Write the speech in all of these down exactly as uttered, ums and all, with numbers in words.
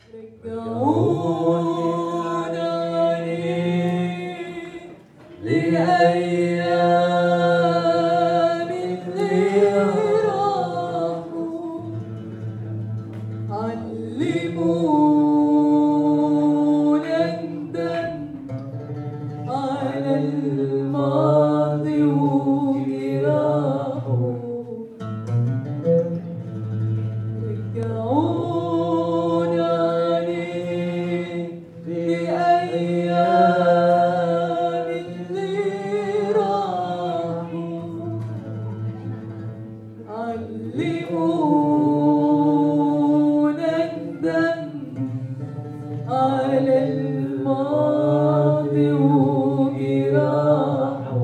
لأيام اللي راحوا علمونا ندم على الماضي وجراحه رجعونا ليه لأيام اللي راحوا علمونا ندم على الماضي وجراحه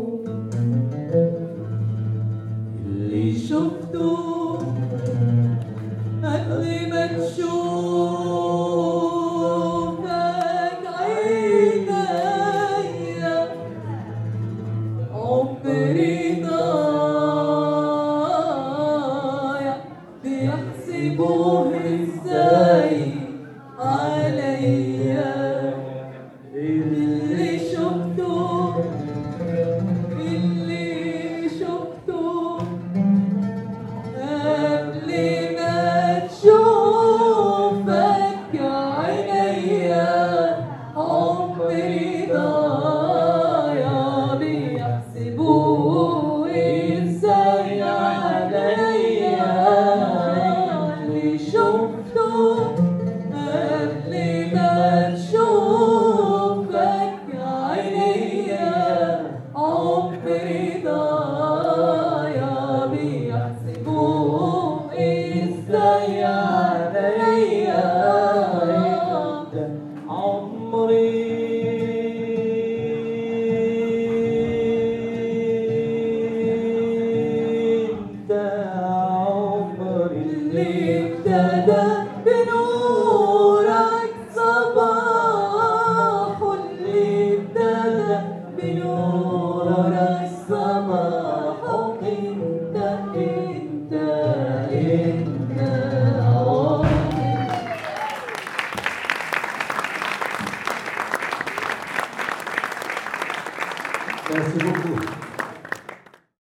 اللي شفته قبل ما تشوفك عينيا عمري ضايع بيحسبوه ازاي عليا اللي شفته اللي شفته قبل ما تشوفك عينيا عمري ضايع بيحسبوه ازاي عليا اللي شفته قبل